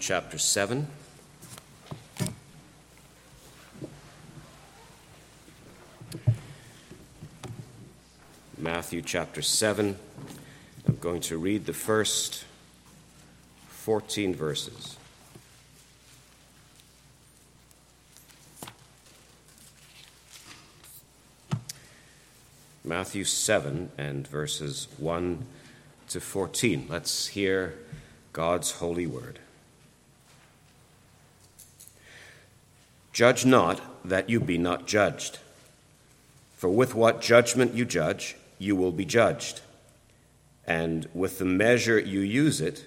chapter 7. Matthew chapter 7. I'm going to read the first 14 verses. Matthew 7 and verses 1 to 14. Let's hear God's holy word. Judge not, that you be not judged. For with what judgment you judge, you will be judged. And with the measure you use, it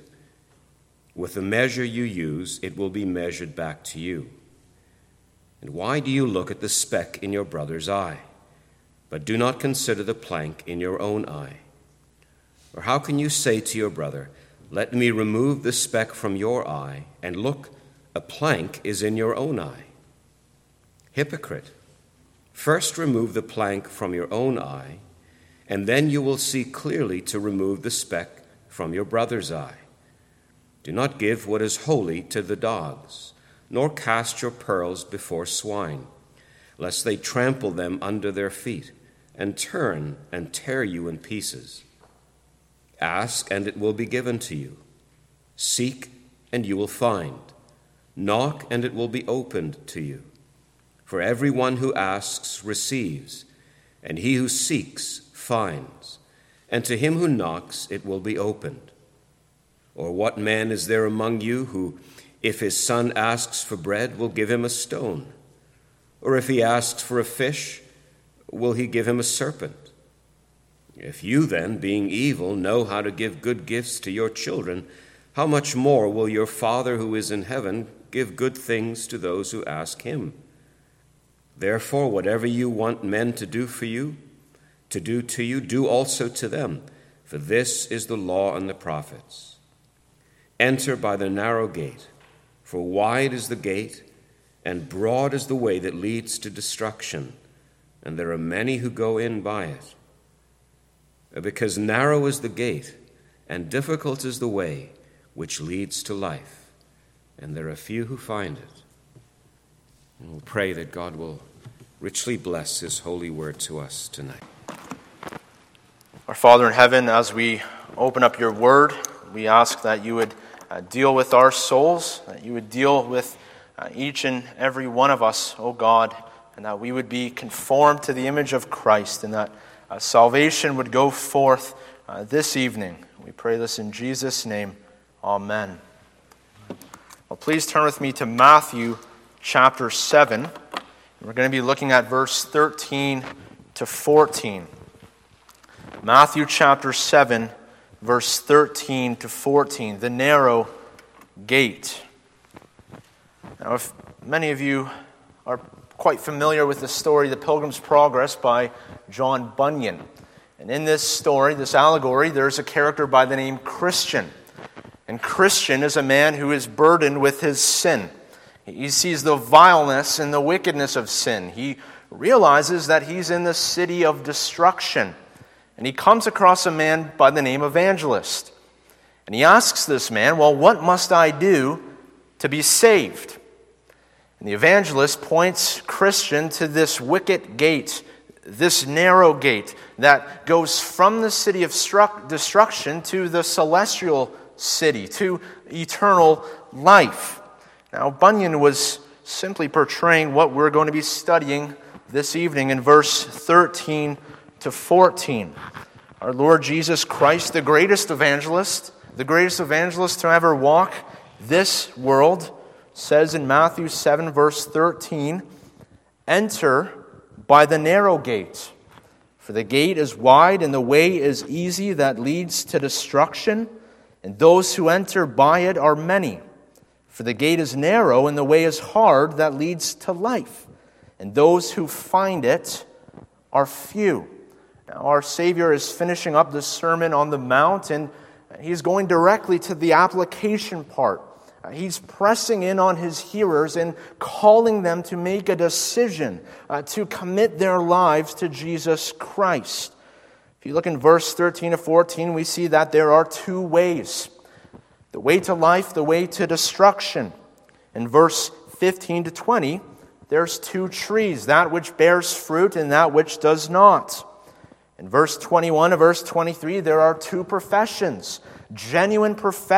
will be measured back to you. And why do you look at the speck in your brother's eye, but do not consider the plank in your own eye? Or how can you say to your brother, let me remove the speck from your eye, and look, a plank is in your own eye? Hypocrite, first remove the plank from your own eye, and then you will see clearly to remove the speck from your brother's eye. Do not give what is holy to the dogs, nor cast your pearls before swine, lest they trample them under their feet, and turn and tear you in pieces. Ask, and it will be given to you. Seek, and you will find. Knock, and it will be opened to you. For everyone who asks receives, and he who seeks finds, and to him who knocks it will be opened. Or what man is there among you who, if his son asks for bread, will give him a stone? Or if he asks for a fish, will he give him a serpent? If you then, being evil, know how to give good gifts to your children, how much more will your Father who is in heaven give good things to those who ask him? Therefore, whatever you want men to do for you, to do to you, do also to them, for this is the law and the prophets. Enter by the narrow gate, for wide is the gate, and broad is the way that leads to destruction, and there are many who go in by it. Because narrow is the gate, and difficult is the way which leads to life, and there are few who find it. And we'll pray that God will richly bless his holy word to us tonight. Our Father in heaven, as we open up your word, we ask that you would deal with our souls, that you would deal with each and every one of us, O God, and that we would be conformed to the image of Christ, and that salvation would go forth this evening. We pray this in Jesus' name. Amen. Well, please turn with me to Matthew chapter 7. We're going to be looking at verse 13 to 14. Matthew chapter 7, verse 13 to 14, the narrow gate. Now, if many of you are quite familiar with the story, The Pilgrim's Progress by John Bunyan. And in this story, this allegory, there's a character by the name Christian. And Christian is a man who is burdened with his sin. He sees the vileness and the wickedness of sin. He realizes that he's in the city of destruction. And he comes across a man by the name Evangelist. And he asks this man, well, what must I do to be saved? And the evangelist points Christian to this wicket gate, this narrow gate that goes from the city of destruction to the celestial city, to eternal life. Now, Bunyan was simply portraying what we're going to be studying this evening in verse 13 to 14. Our Lord Jesus Christ, the greatest evangelist to ever walk this world, says in Matthew 7, verse 13, enter by the narrow gate, for the gate is wide and the way is easy that leads to destruction, and those who enter by it are many. For the gate is narrow and the way is hard that leads to life, and those who find it are few. Now, our Savior is finishing up the Sermon on the Mount, and he's going directly to the application part. He's pressing in on his hearers and calling them to make a decision, to commit their lives to Jesus Christ. If you look in verse 13 to 14, we see that there are two ways. the way to life, the way to destruction. In verse 15 to 20, there's two trees, that which bears fruit and that which does not. In verse 21 and verse 23, there are two professions, genuine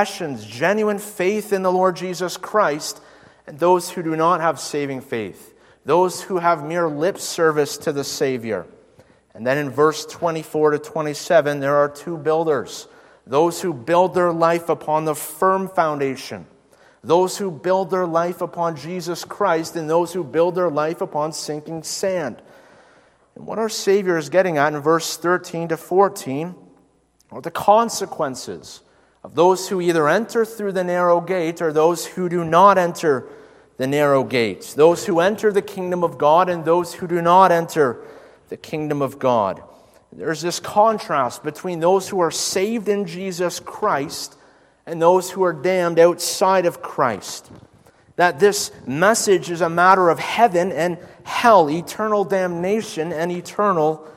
faith in the Lord Jesus Christ, and those who do not have saving faith, those who have mere lip service to the Savior. And then in verse 24 to 27, there are two builders, those who build their life upon the firm foundation, those who build their life upon Jesus Christ, and those who build their life upon sinking sand. And what our Savior is getting at in verse 13 to 14 are the consequences of those who either enter through the narrow gate or those who do not enter the narrow gate, those who enter the kingdom of God and those who do not enter the kingdom of God. There's this contrast between those who are saved in Jesus Christ and those who are damned outside of Christ. That this message is a matter of heaven and hell, eternal damnation and eternal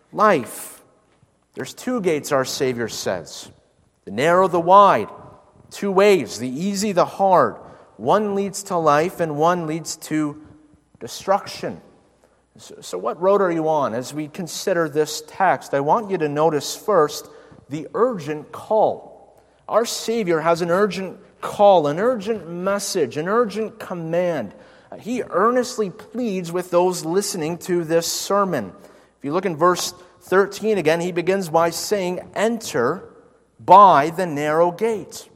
life. There's two gates, our Savior says. The narrow, the wide. Two ways, the easy, the hard. One leads to life and one leads to destruction. So what road are you on? As we consider this text, I want you to notice first the urgent call. Our Savior has an urgent call, an urgent message, an urgent command. He earnestly pleads with those listening to this sermon. If you look in verse 13 again, he begins by saying, "Enter by the narrow gate."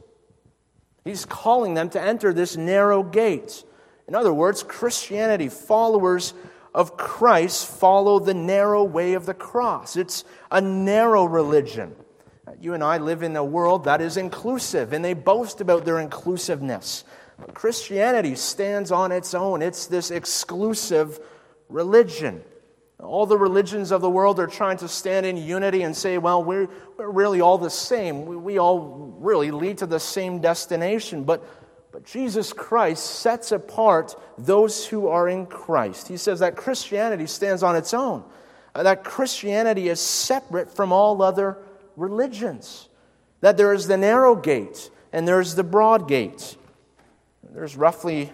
He's calling them to enter this narrow gate. In other words, Christianity, followers of Christ, follow the narrow way of the cross. It's a narrow religion. You and I live in a world that is inclusive, and they boast about their inclusiveness. But Christianity stands on its own. It's this exclusive religion. All the religions of the world are trying to stand in unity and say, well, we're really all the same. We all really lead to the same destination. But Jesus Christ sets apart those who are in Christ. He says that Christianity stands on its own, that Christianity is separate from all other religions, that there is the narrow gate and there is the broad gate. There's roughly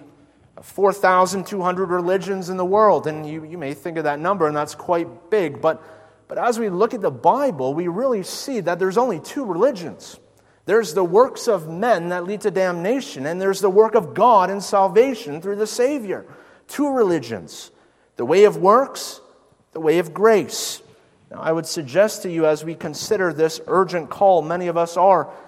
4,200 religions in the world, and you may think of that number, and that's quite big, but as we look at the Bible, we really see that there's only two religions. There's the works of men that lead to damnation, and there's the work of God in salvation through the Savior. Two religions. The way of works, the way of grace. Now, I would suggest to you as we consider this urgent call, many of us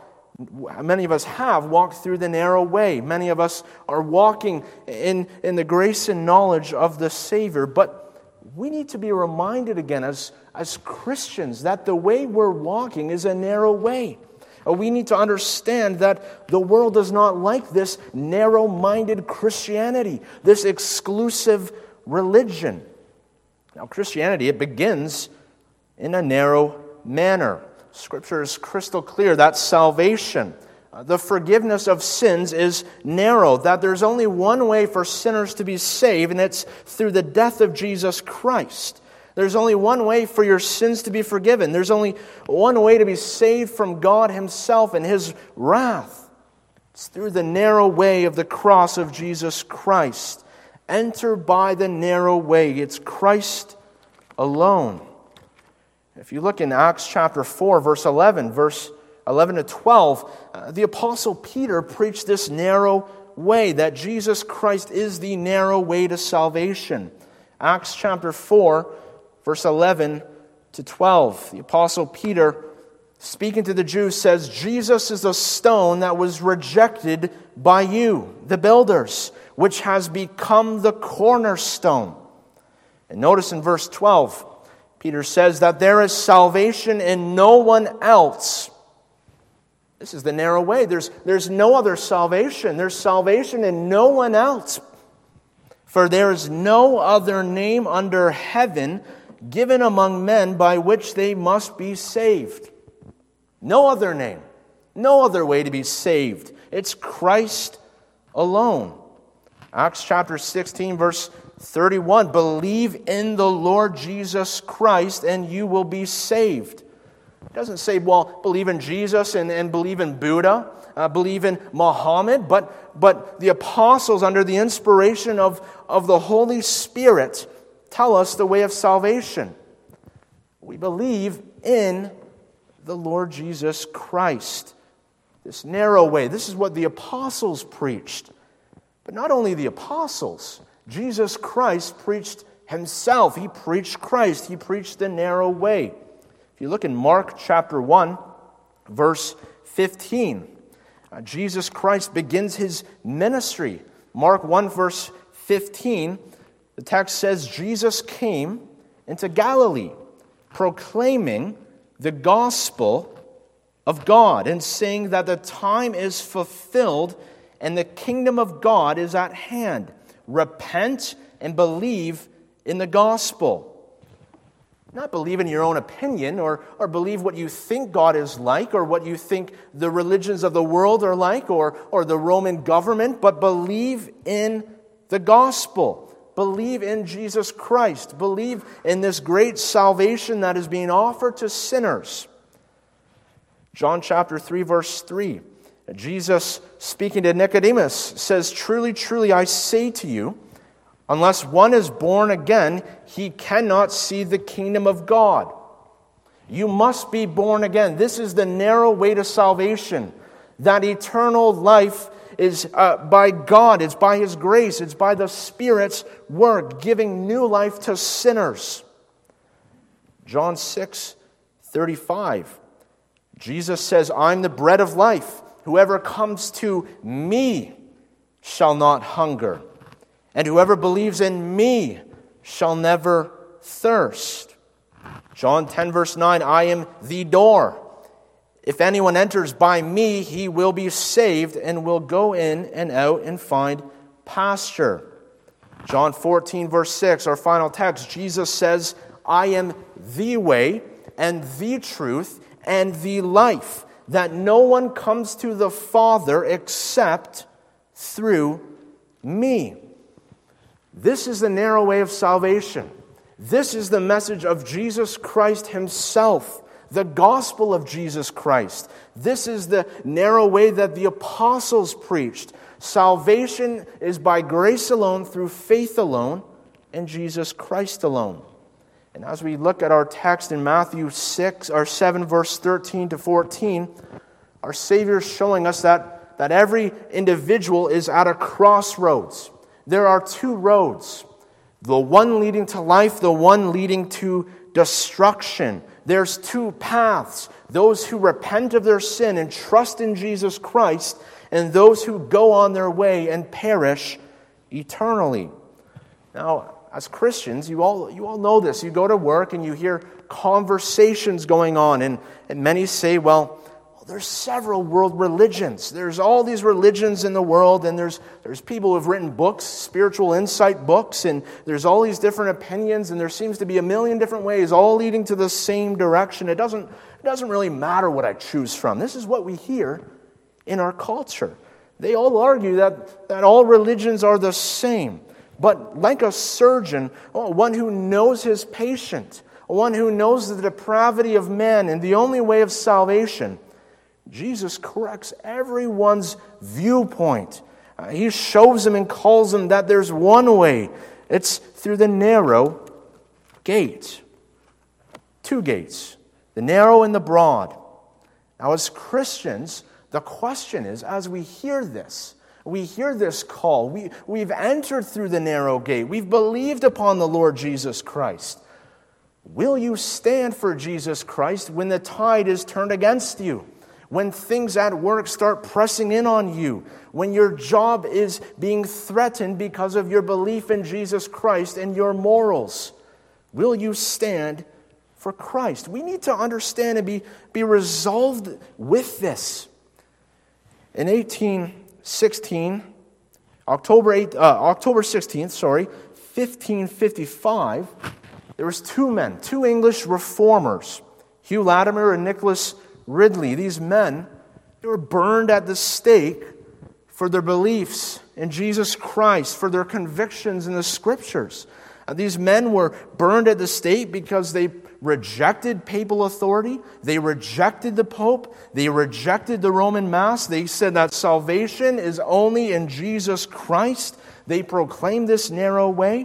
have walked through the narrow way. Many of us are walking in the grace and knowledge of the Savior. But we need to be reminded again as Christians that the way we're walking is a narrow way. We need to understand that the world does not like this narrow-minded Christianity, this exclusive religion. Now, Christianity, it begins in a narrow manner. Scripture is crystal clear that salvation, the forgiveness of sins, is narrow, that there's only one way for sinners to be saved, and it's through the death of Jesus Christ. There's only one way for your sins to be forgiven. There's only one way to be saved from God Himself and His wrath. It's through the narrow way of the cross of Jesus Christ. Enter by the narrow way. It's Christ alone. If you look in Acts chapter 4, verse 11 to 12, the Apostle Peter preached this narrow way, that Jesus Christ is the narrow way to salvation. Acts chapter 4, verse 11 to 12. The Apostle Peter, speaking to the Jews, says, "Jesus is a stone that was rejected by you, the builders, which has become the cornerstone." And notice in verse 12, Peter says that there is salvation in no one else. This is the narrow way. There's no other salvation. There's salvation in no one else. For there is no other name under heaven given among men by which they must be saved. No other name. No other way to be saved. It's Christ alone. Acts chapter 16, verse 31, "Believe in the Lord Jesus Christ and you will be saved." It doesn't say, well, believe in Jesus and believe in Buddha, believe in Muhammad, but the apostles, under the inspiration of the Holy Spirit, tell us the way of salvation. We believe in the Lord Jesus Christ. This narrow way. This is what the apostles preached. But not only the apostles. Jesus Christ preached himself. He preached Christ. He preached the narrow way. If you look in Mark chapter 1, verse 15, Jesus Christ begins his ministry. Mark 1, verse 15, the text says, Jesus came into Galilee, proclaiming the gospel of God and saying that the time is fulfilled and the kingdom of God is at hand. Repent and believe in the gospel. Not believe in your own opinion or believe what you think God is like or what you think the religions of the world are like or the Roman government, but believe in the gospel. Believe in Jesus Christ. Believe in this great salvation that is being offered to sinners. John chapter 3, verse 3. Jesus, speaking to Nicodemus, says, "Truly, truly, I say to you, unless one is born again, he cannot see the kingdom of God." You must be born again. This is the narrow way to salvation. That eternal life is by God. It's by His grace. It's by the Spirit's work, giving new life to sinners. John 6:35. Jesus says, "I'm the bread of life. Whoever comes to me shall not hunger. And whoever believes in me shall never thirst." John 10, verse 9, "I am the door. If anyone enters by me, he will be saved and will go in and out and find pasture." John 14, verse 6, our final text, Jesus says, "I am the way and the truth and the life, that no one comes to the Father except through me." This is the narrow way of salvation. This is the message of Jesus Christ himself, the gospel of Jesus Christ. This is the narrow way that the apostles preached. Salvation is by grace alone, through faith alone, in Jesus Christ alone. And as we look at our text in Matthew 7, verse 13 to 14, our Savior is showing us that every individual is at a crossroads. There are two roads, the one leading to life, the one leading to destruction. There's two paths, those who repent of their sin and trust in Jesus Christ, and those who go on their way and perish eternally. Now, as Christians, you all know this. You go to work and you hear conversations going on, and many say, well, there's several world religions. There's all these religions in the world, and there's people who have written books, spiritual insight books, and there's all these different opinions, and there seems to be a million different ways, all leading to the same direction. It doesn't really matter what I choose from. This is what we hear in our culture. They all argue that all religions are the same. But like a surgeon, one who knows his patient, one who knows the depravity of man and the only way of salvation, Jesus corrects everyone's viewpoint. He shows them and calls them that there's one way. It's through the narrow gate. Two gates, the narrow and the broad. Now, as Christians, the question is, as we hear this call, we've entered through the narrow gate. We've believed upon the Lord Jesus Christ. Will you stand for Jesus Christ when the tide is turned against you? When things at work start pressing in on you? When your job is being threatened because of your belief in Jesus Christ and your morals? Will you stand for Christ? We need to understand and be resolved with this. In 1816, October 16th, 1555, there was two English reformers, Hugh Latimer and Nicholas Ridley. These men, they were burned at the stake for their beliefs in Jesus Christ, for their convictions in the Scriptures. These men were burned at the stake because they rejected papal authority. They rejected the Pope. They rejected the Roman Mass. They said that salvation is only in Jesus Christ. They proclaimed this narrow way.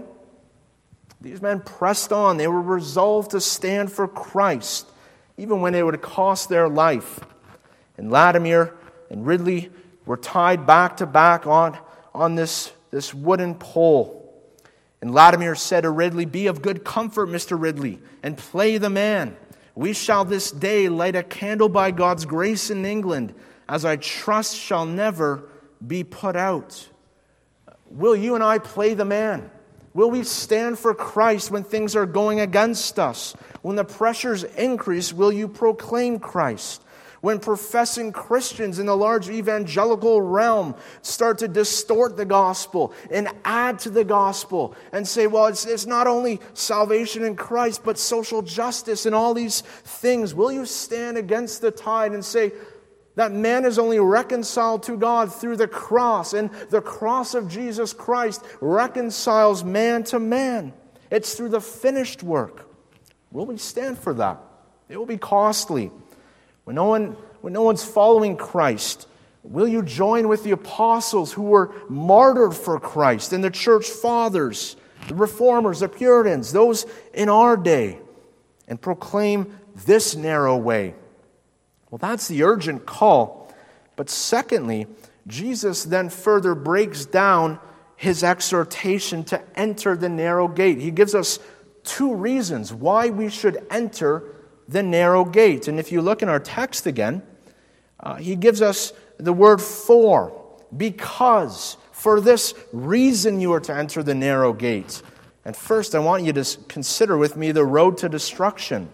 These men pressed on. They were resolved to stand for Christ, even when it would cost their life. And Latimer and Ridley were tied back to back on this wooden pole. And Latimer said to Ridley, "Be of good comfort, Mr. Ridley, and play the man. We shall this day light a candle by God's grace in England, as I trust shall never be put out." Will you and I play the man? Will we stand for Christ when things are going against us? When the pressures increase, will you proclaim Christ? When professing Christians in the large evangelical realm start to distort the gospel and add to the gospel and say, well, it's not only salvation in Christ, but social justice and all these things, will you stand against the tide and say that man is only reconciled to God through the cross, and the cross of Jesus Christ reconciles man to man? It's through the finished work. Will we stand for that? It will be costly. When no one's following Christ, will you join with the apostles who were martyred for Christ, and the church fathers, the reformers, the Puritans, those in our day, and proclaim this narrow way? Well, that's the urgent call. But secondly, Jesus then further breaks down his exhortation to enter the narrow gate. He gives us two reasons why we should enter the narrow gate. And if you look in our text again, he gives us the word for, because, for this reason you are to enter the narrow gate. And first, I want you to consider with me the road to destruction.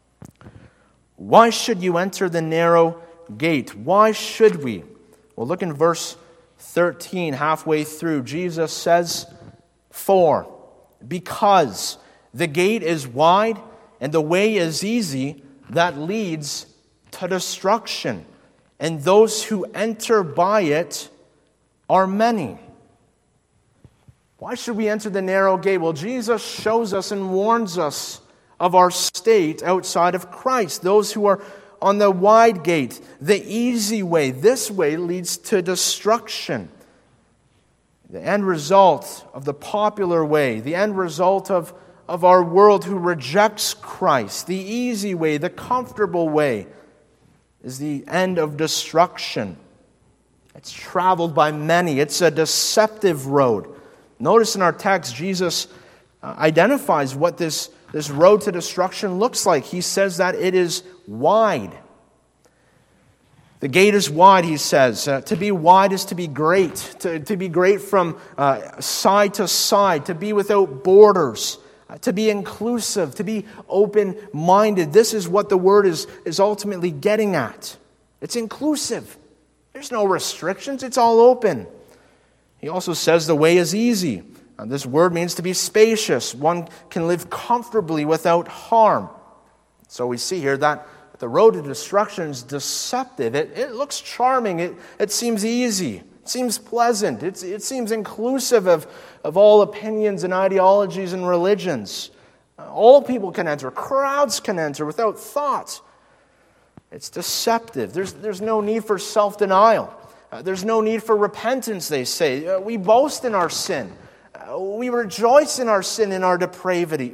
Why should you enter the narrow gate? Why should we? Well, look in verse 13, halfway through. Jesus says, "For, because the gate is wide and the way is easy that leads to destruction, and those who enter by it are many." Why should we enter the narrow gate? Well, Jesus shows us and warns us of our state outside of Christ. Those who are on the wide gate, the easy way, this way leads to destruction. The end result of the popular way, the end result of our world who rejects Christ, the easy way, the comfortable way, is the end of destruction. It's traveled by many. It's a deceptive road. Notice in our text, Jesus identifies what this road to destruction looks like. He says that it is wide. The gate is wide, he says. To be wide is to be great. To be great from side to side. To be without borders. To be inclusive, to be open-minded. This is what the word is ultimately getting at. It's inclusive. There's no restrictions. It's all open. He also says the way is easy. This word means to be spacious. One can live comfortably without harm. So we see here that the road to destruction is deceptive. It looks charming. It seems easy. It seems pleasant. It seems inclusive of all opinions and ideologies and religions. All people can enter. Crowds can enter without thought. It's deceptive. There's no need for self-denial. There's no need for repentance, they say. We boast in our sin. We rejoice in our sin, in our depravity.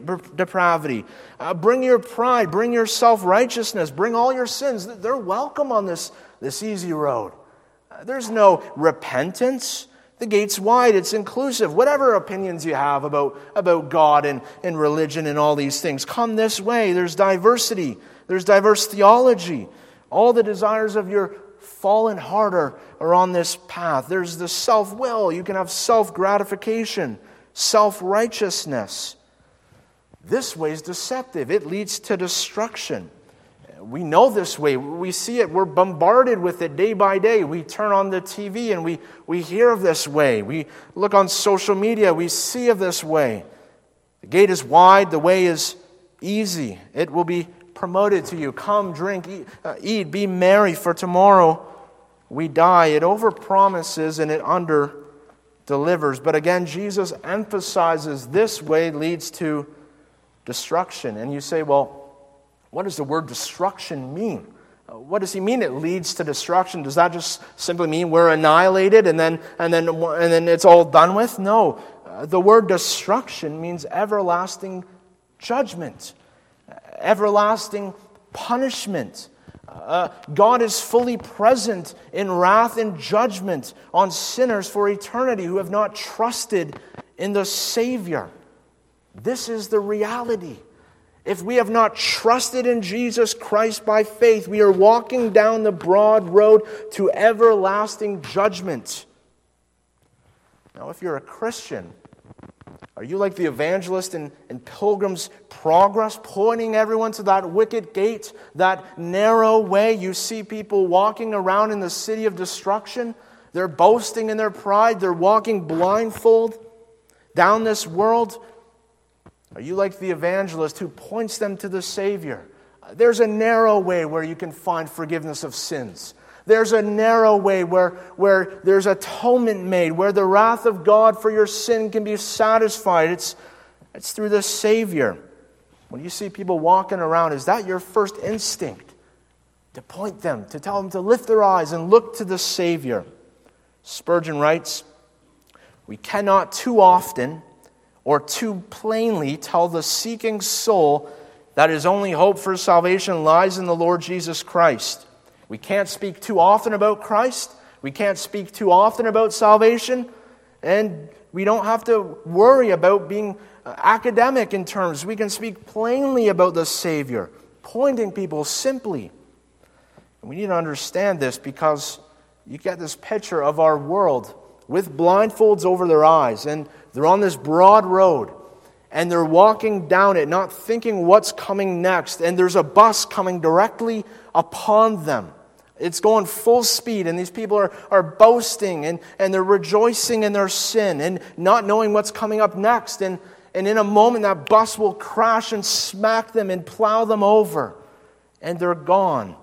Bring your pride. Bring your self-righteousness. Bring all your sins. They're welcome on this easy road. There's no repentance. The gate's wide. It's inclusive. Whatever opinions you have about God and religion and all these things, come this way. There's diversity. There's diverse theology. All the desires of your fallen heart are on this path. There's the self-will. You can have self-gratification, self-righteousness. This way is deceptive. It leads to destruction. We know this way. We see it. We're bombarded with it day by day. We turn on the TV and we hear of this way. We look on social media. We see of this way. The gate is wide. The way is easy. It will be promoted to you. Come, drink, eat, be merry, for tomorrow we die. It overpromises and it underdelivers. But again, Jesus emphasizes this way leads to destruction. And you say, well, What does the word destruction mean? What does he mean it leads to destruction? Does that just simply mean we're annihilated and then it's all done with? No. The word destruction means everlasting judgment, everlasting punishment. God is fully present in wrath and judgment on sinners for eternity who have not trusted in the Savior. This is the reality. If we have not trusted in Jesus Christ by faith, we are walking down the broad road to everlasting judgment. Now, if you're a Christian, are you like the evangelist in Pilgrim's Progress, pointing everyone to that wicket gate, that narrow way? You see people walking around in the city of destruction. They're boasting in their pride. They're walking blindfold down this world. Are you like the evangelist who points them to the Savior? There's a narrow way where you can find forgiveness of sins. There's a narrow way where there's atonement made, where the wrath of God for your sin can be satisfied. It's through the Savior. When you see people walking around, is that your first instinct? To point them, to tell them to lift their eyes and look to the Savior. Spurgeon writes, "We cannot too often or too plainly tell the seeking soul that his only hope for salvation lies in the Lord Jesus Christ. We can't speak too often about Christ. We can't speak too often about salvation. And we don't have to worry about being academic in terms. We can speak plainly about the Savior, pointing people simply. And we need to understand this because you get this picture of our world with blindfolds over their eyes, and they're on this broad road, and they're walking down it, not thinking what's coming next, and there's a bus coming directly upon them. It's going full speed, and these people are boasting, and they're rejoicing in their sin, and not knowing what's coming up next, and in a moment that bus will crash and smack them and plow them over, and they're gone.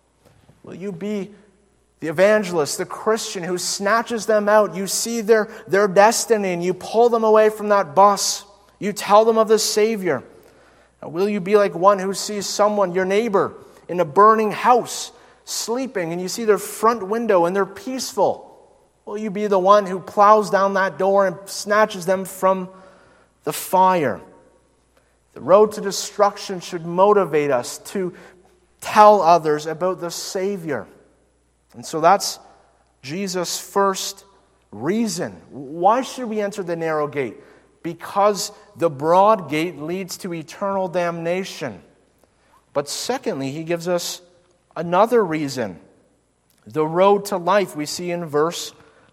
Will you be the evangelist, the Christian who snatches them out? You see their destiny and you pull them away from that bus. You tell them of the Savior. Now, will you be like one who sees someone, your neighbor, in a burning house, sleeping, and you see their front window and they're peaceful? Will you be the one who plows down that door and snatches them from the fire? The road to destruction should motivate us to tell others about the Savior. And so that's Jesus' first reason. Why should we enter the narrow gate? Because the broad gate leads to eternal damnation. But secondly, he gives us another reason. The road to life we see in verse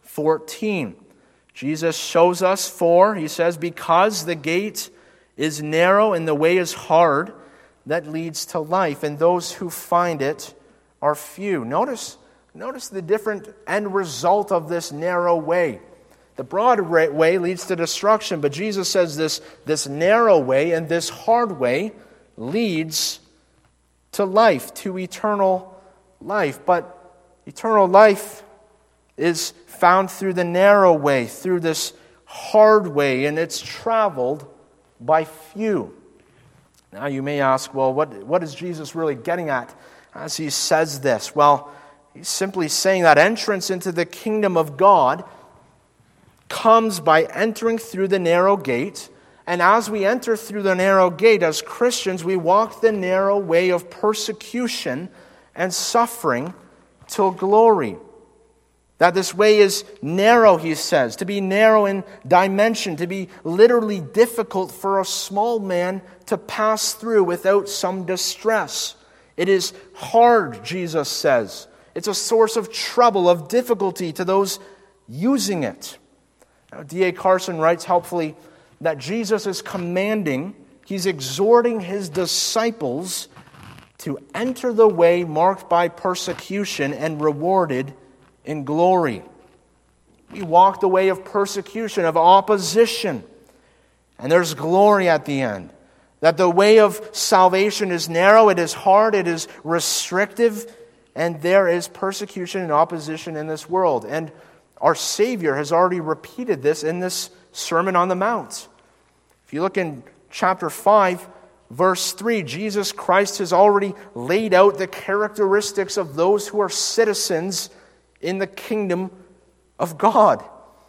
14. Jesus shows us he says, because the gate is narrow and the way is hard that leads to life, and those who find it are few. Notice the different end result of this narrow way. The broad way leads to destruction, but Jesus says this narrow way and this hard way leads to life, to eternal life. But eternal life is found through the narrow way, through this hard way, and it's traveled by few. Now you may ask, well, what is Jesus really getting at as he says this? Well, he's simply saying that entrance into the kingdom of God comes by entering through the narrow gate. And as we enter through the narrow gate, as Christians, we walk the narrow way of persecution and suffering till glory. That this way is narrow, he says, to be narrow in dimension, to be literally difficult for a small man to pass through without some distress. It is hard, Jesus says. It's a source of trouble, of difficulty to those using it. Now, D.A. Carson writes helpfully that Jesus is commanding, he's exhorting his disciples to enter the way marked by persecution and rewarded in glory. We walk the way of persecution, of opposition, and there's glory at the end. That the way of salvation is narrow, it is hard, it is restrictive, and there is persecution and opposition in this world. And our Savior has already repeated this in this Sermon on the Mount. If you look in chapter 5, verse 3, Jesus Christ has already laid out the characteristics of those who are citizens in the kingdom of God.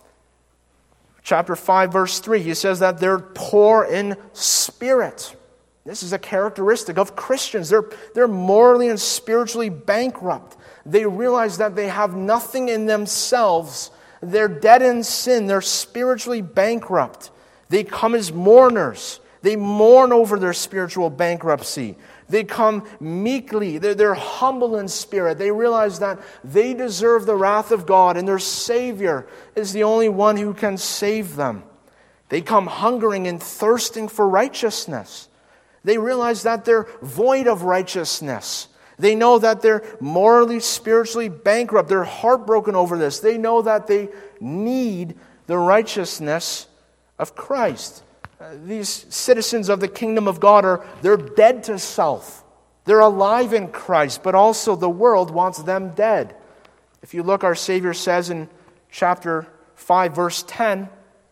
Chapter 5, verse 3, he says that they're poor in spirit. This is a characteristic of Christians. They're morally and spiritually bankrupt. They realize that they have nothing in themselves. They're dead in sin. They're spiritually bankrupt. They come as mourners. They mourn over their spiritual bankruptcy. They come meekly. They're humble in spirit. They realize that they deserve the wrath of God, and their Savior is the only one who can save them. They come hungering and thirsting for righteousness. They realize that they're void of righteousness. They know that they're morally, spiritually bankrupt. They're heartbroken over this. They know that they need the righteousness of Christ. These citizens of the kingdom of God they're dead to self. They're alive in Christ, but also the world wants them dead. If you look, our Savior says in chapter 5, verse 10,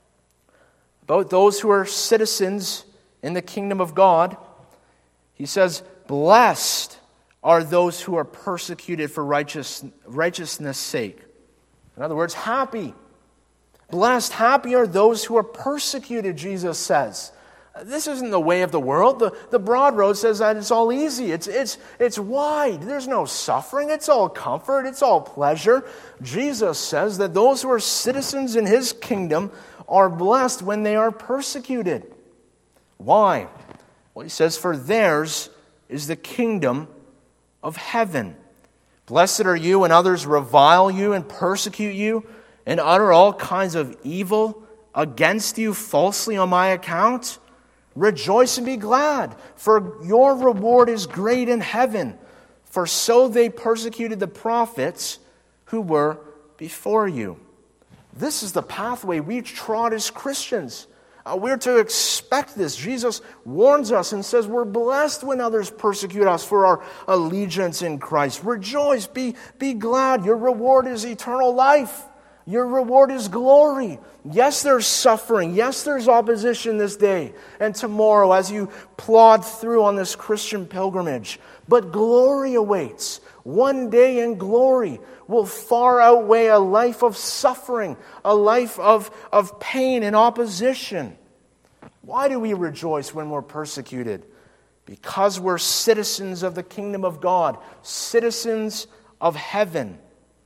about those who are citizens in the kingdom of God, he says, "Blessed are those who are persecuted for righteousness' sake." In other words, happy. Blessed, happy are those who are persecuted, Jesus says. This isn't the way of the world. The broad road says that it's all easy. It's wide. There's no suffering. It's all comfort. It's all pleasure. Jesus says that those who are citizens in His kingdom are blessed when they are persecuted. Why? Well, He says, "For theirs is the kingdom of heaven. Blessed are you when others revile you and persecute you and utter all kinds of evil against you falsely on my account. Rejoice and be glad, for your reward is great in heaven. For so they persecuted the prophets who were before you." This is the pathway we trod as Christians. We're to expect this. Jesus warns us and says we're blessed when others persecute us for our allegiance in Christ. Rejoice, be glad. Your reward is eternal life. Your reward is glory. Yes, there's suffering. Yes, there's opposition this day and tomorrow as you plod through on this Christian pilgrimage. But glory awaits. One day in glory will far outweigh a life of suffering, a life of pain and opposition. Why do we rejoice when we're persecuted? Because we're citizens of the kingdom of God, citizens of heaven.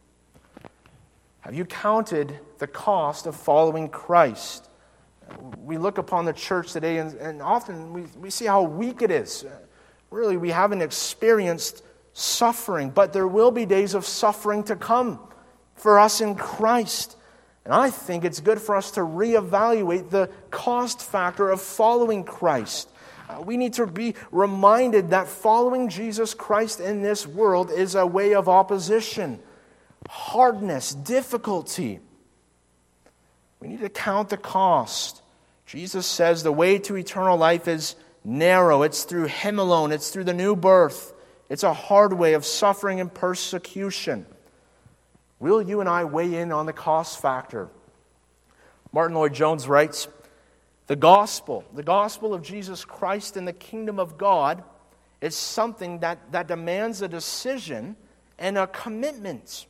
Have you counted the cost of following Christ? We look upon the church today and often we see how weak it is. Really, we haven't experienced suffering, but there will be days of suffering to come for us in Christ. And I think it's good for us to reevaluate the cost factor of following Christ. We need to be reminded that following Jesus Christ in this world is a way of opposition, hardness, difficulty. We need to count the cost. Jesus says the way to eternal life is narrow. It's through Him alone. It's through the new birth. It's a hard way of suffering and persecution. Will you and I weigh in on the cost factor? Martin Lloyd-Jones writes, the gospel of Jesus Christ and the kingdom of God is something that demands a decision and a commitment.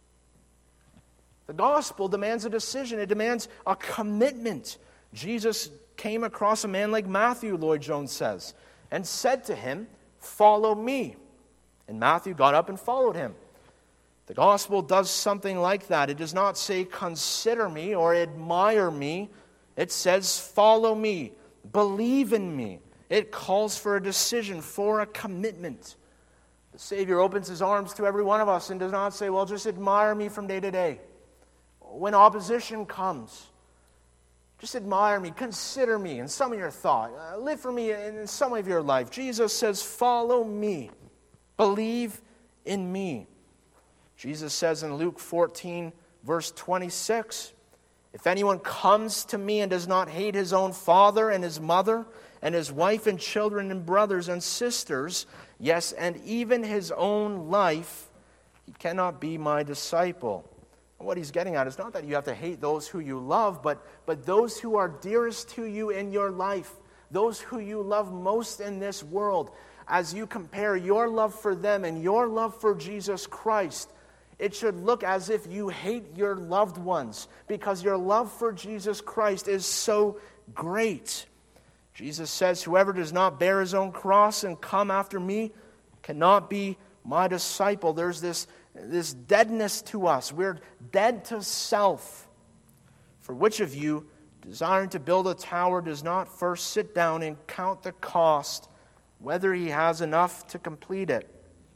The gospel demands a decision. It demands a commitment. Jesus came across a man like Matthew, Lloyd-Jones says, and said to him, "Follow me." And Matthew got up and followed him. The gospel does something like that. It does not say, "Consider me" or "Admire me." It says, "Follow me. Believe in me." It calls for a decision, for a commitment. The Savior opens His arms to every one of us and does not say, "Well, just admire me from day to day." When opposition comes, just admire me, consider me in some of your thought, live for me in some of your life. Jesus says, "Follow me. Believe in me." Jesus says in Luke 14, verse 26, "If anyone comes to me and does not hate his own father and his mother and his wife and children and brothers and sisters, yes, and even his own life, he cannot be my disciple." What he's getting at is not that you have to hate those who you love, but those who are dearest to you in your life, those who you love most in this world, as you compare your love for them and your love for Jesus Christ, it should look as if you hate your loved ones because your love for Jesus Christ is so great. Jesus says, whoever does not bear his own cross and come after me cannot be my disciple. There's this deadness to us. We're dead to self. For which of you, desiring to build a tower, does not first sit down and count the cost, whether he has enough to complete it?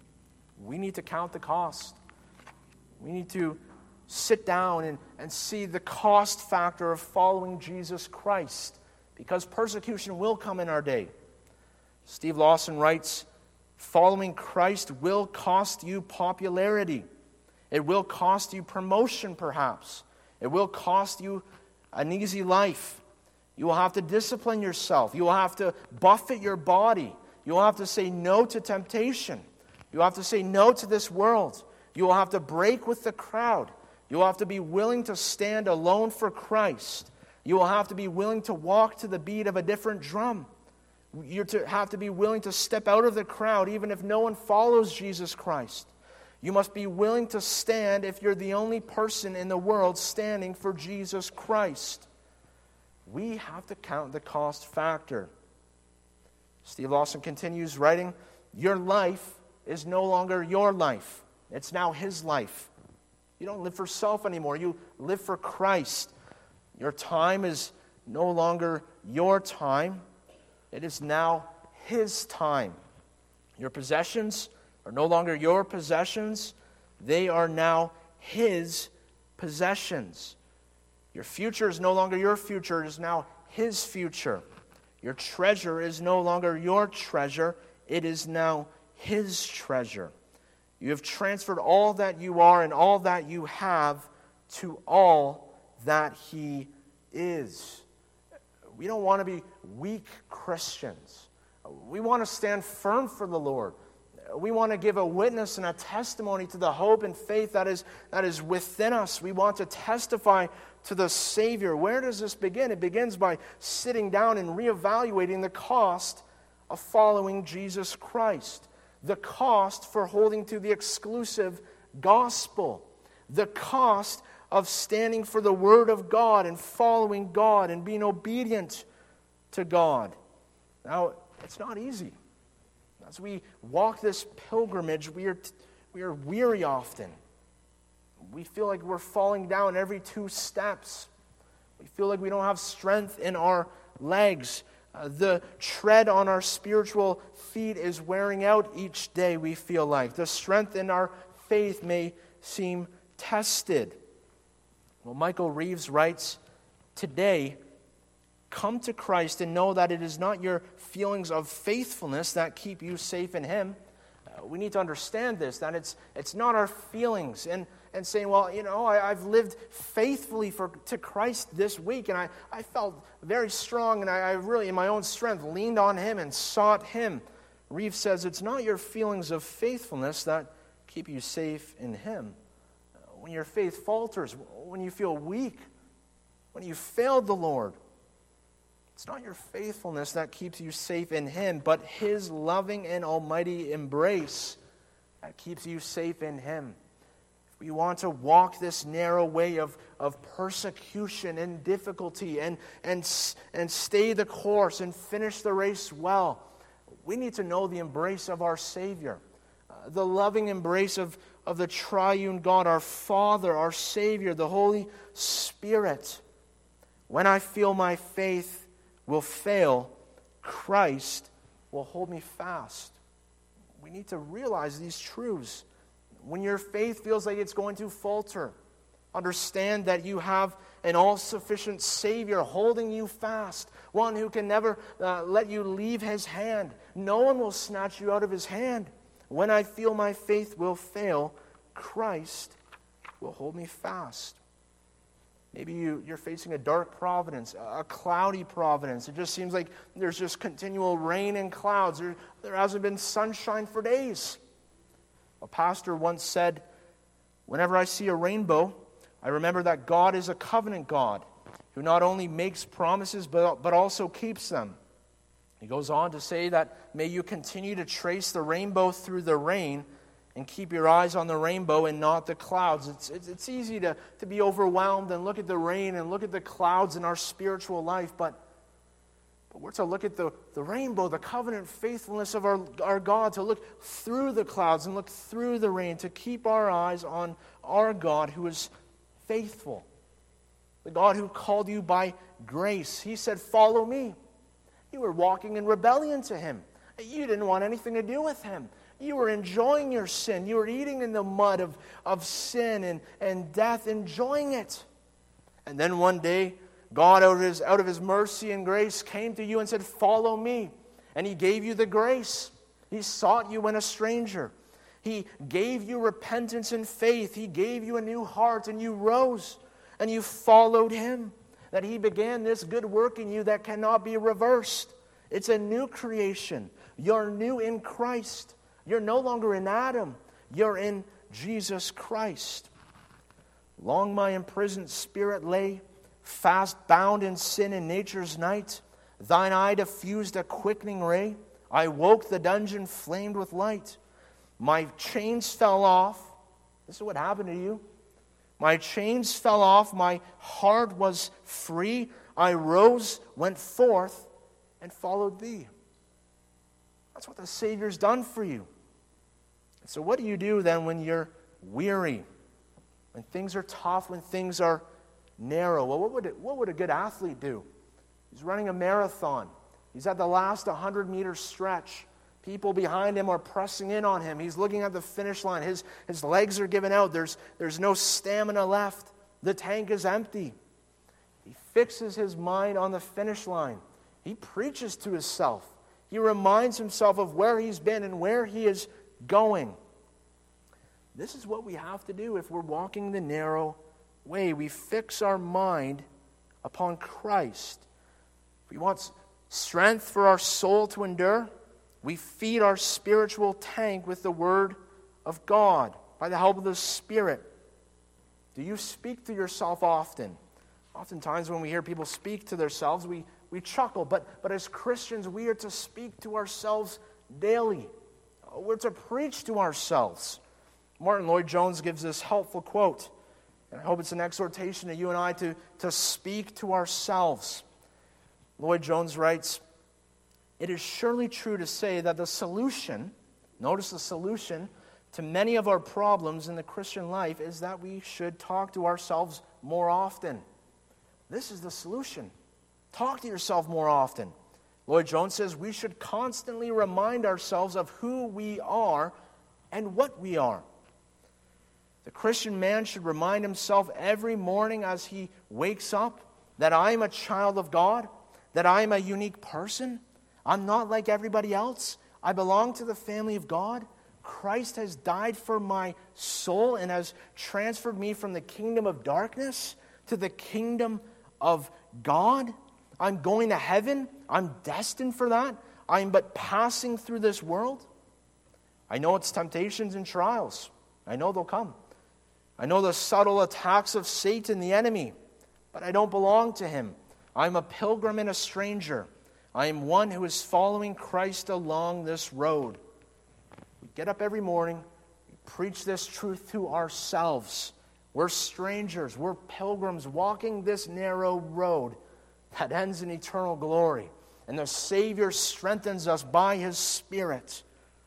We need to count the cost. We need to sit down and see the cost factor of following Jesus Christ, because persecution will come in our day. Steve Lawson writes, following Christ will cost you popularity. It will cost you promotion, perhaps. It will cost you an easy life. You will have to discipline yourself. You will have to buffet your body. You will have to say no to temptation. You will have to say no to this world. You will have to break with the crowd. You will have to be willing to stand alone for Christ. You will have to be willing to walk to the beat of a different drum. You're to have to be willing to step out of the crowd even if no one follows Jesus Christ. You must be willing to stand if you're the only person in the world standing for Jesus Christ. We have to count the cost factor. Steve Lawson continues writing, your life is no longer your life. It's now his life. You don't live for self anymore. You live for Christ. Your time is no longer your time. It is now his time. Your possessions are no longer your possessions. They are now his possessions. Your future is no longer your future. It is now his future. Your treasure is no longer your treasure. It is now his treasure. You have transferred all that you are and all that you have to all that he is. We don't want to be weak Christians. We want to stand firm for the Lord. We want to give a witness and a testimony to the hope and faith that is within us. We want to testify to the Savior. Where does this begin? It begins by sitting down and reevaluating the cost of following Jesus Christ. The cost for holding to the exclusive gospel. The cost of standing for the Word of God and following God and being obedient to God. Now, it's not easy. As we walk this pilgrimage, we are weary often. We feel like we're falling down every 2 steps. We feel like we don't have strength in our legs. The tread on our spiritual feet is wearing out each day, we feel like. The strength in our faith may seem tested. Well, Michael Reeves writes, today, come to Christ and know that it is not your feelings of faithfulness that keep you safe in him. We need to understand this, that it's not our feelings and saying, well, I've lived faithfully to Christ this week, and I felt very strong, and I really, in my own strength, leaned on him and sought him. Reeves says it's not your feelings of faithfulness that keep you safe in him. When your faith falters, when you feel weak, when you failed the Lord, it's not your faithfulness that keeps you safe in him, but his loving and almighty embrace that keeps you safe in him. If we want to walk this narrow way of persecution and difficulty and stay the course and finish the race well, we need to know the embrace of our Savior, the loving embrace of the triune God, our Father, our Savior, the Holy Spirit. When I feel my faith will fail, Christ will hold me fast. We need to realize these truths. When your faith feels like it's going to falter, understand that you have an all-sufficient Savior holding you fast, one who can never let you leave his hand. No one will snatch you out of his hand. When I feel my faith will fail, Christ will hold me fast. Maybe you're facing a dark providence, a cloudy providence. It just seems like there's just continual rain and clouds. There hasn't been sunshine for days. A pastor once said, whenever I see a rainbow, I remember that God is a covenant God who not only makes promises but also keeps them. He goes on to say that may you continue to trace the rainbow through the rain and keep your eyes on the rainbow and not the clouds. It's easy to be overwhelmed and look at the rain and look at the clouds in our spiritual life, but we're to look at the rainbow, the covenant faithfulness of our God, to look through the clouds and look through the rain, to keep our eyes on our God who is faithful, the God who called you by grace. He said, "Follow me." You were walking in rebellion to Him. You didn't want anything to do with Him. You were enjoying your sin. You were eating in the mud of sin and death, enjoying it. And then one day, God, out of His mercy and grace, came to you and said, "Follow me." And He gave you the grace. He sought you when a stranger. He gave you repentance and faith. He gave you a new heart, and you rose, and you followed Him. That He began this good work in you that cannot be reversed. It's a new creation. You're new in Christ. You're no longer in Adam. You're in Jesus Christ. Long my imprisoned spirit lay, fast bound in sin in nature's night. Thine eye diffused a quickening ray. I woke, the dungeon flamed with light. My chains fell off. This is what happened to you. My chains fell off. My heart was free. I rose, went forth, and followed Thee. That's what the Savior's done for you. So what do you do then when you're weary? When things are tough, when things are narrow? Well, what would a good athlete do? He's running a marathon. He's at the last 100-meter stretch. People behind him are pressing in on him. He's looking at the finish line. His legs are giving out. There's no stamina left. The tank is empty. He fixes his mind on the finish line. He preaches to himself. He reminds himself of where he's been and where he is going. This is what we have to do if we're walking the narrow way. We fix our mind upon Christ. If we want strength for our soul to endure, we feed our spiritual tank with the Word of God by the help of the Spirit. Do you speak to yourself often? Oftentimes when we hear people speak to themselves, we chuckle. But as Christians, we are to speak to ourselves daily. We're to preach to ourselves. Martin Lloyd-Jones gives this helpful quote, and I hope it's an exhortation to you and I to speak to ourselves. Lloyd-Jones writes, "It is surely true to say that the solution, notice the solution, to many of our problems in the Christian life is that we should talk to ourselves more often." This is the solution. Talk to yourself more often. Lloyd-Jones says we should constantly remind ourselves of who we are and what we are. The Christian man should remind himself every morning as he wakes up that I'm a child of God, that I'm a unique person. I'm not like everybody else. I belong to the family of God. Christ has died for my soul and has transferred me from the kingdom of darkness to the kingdom of God. I'm going to heaven. I'm destined for that. I'm but passing through this world. I know it's temptations and trials. I know they'll come. I know the subtle attacks of Satan, the enemy, but I don't belong to him. I'm a pilgrim and a stranger. I am one who is following Christ along this road. We get up every morning, we preach this truth to ourselves. We're strangers, we're pilgrims walking this narrow road that ends in eternal glory. And the Savior strengthens us by His Spirit.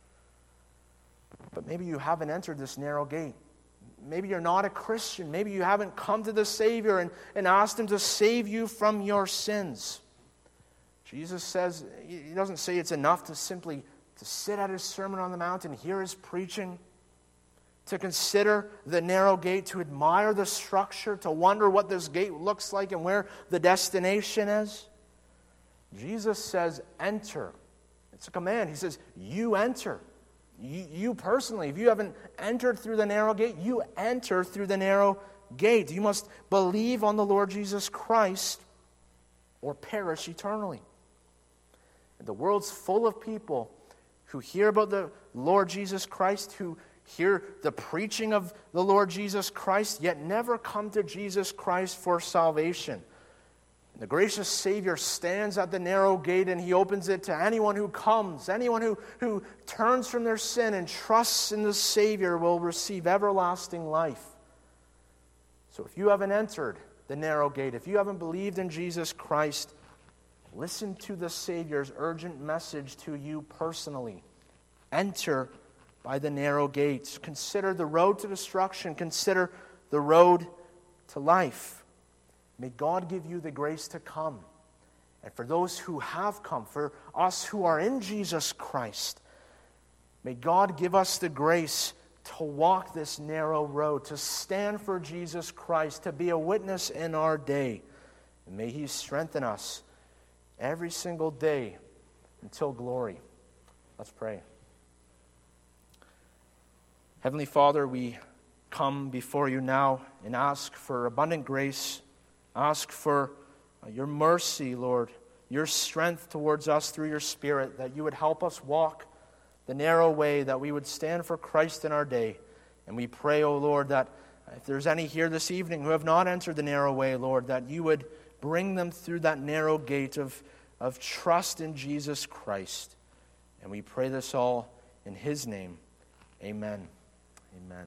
But maybe you haven't entered this narrow gate. Maybe you're not a Christian. Maybe you haven't come to the Savior and asked Him to save you from your sins. Jesus says, He doesn't say it's enough to simply to sit at His Sermon on the Mount and hear His preaching, to consider the narrow gate, to admire the structure, to wonder what this gate looks like and where the destination is. Jesus says, enter. It's a command. He says, you enter. You personally, if you haven't entered through the narrow gate, you enter through the narrow gate. You must believe on the Lord Jesus Christ or perish eternally. And the world's full of people who hear about the Lord Jesus Christ, who hear the preaching of the Lord Jesus Christ, yet never come to Jesus Christ for salvation. The gracious Savior stands at the narrow gate and he opens it to anyone who comes. Anyone who turns from their sin and trusts in the Savior will receive everlasting life. So if you haven't entered the narrow gate, if you haven't believed in Jesus Christ, listen to the Savior's urgent message to you personally. Enter by the narrow gates. Consider the road to destruction. Consider the road to life. May God give you the grace to come. And for those who have come, for us who are in Jesus Christ, may God give us the grace to walk this narrow road, to stand for Jesus Christ, to be a witness in our day. And may He strengthen us every single day until glory. Let's pray. Heavenly Father, we come before you now and ask for abundant grace. Ask for your mercy, Lord, your strength towards us through your Spirit, that you would help us walk the narrow way, that we would stand for Christ in our day. And we pray, O Lord, that if there's any here this evening who have not entered the narrow way, Lord, that you would bring them through that narrow gate of trust in Jesus Christ. And we pray this all in His name. Amen. Amen.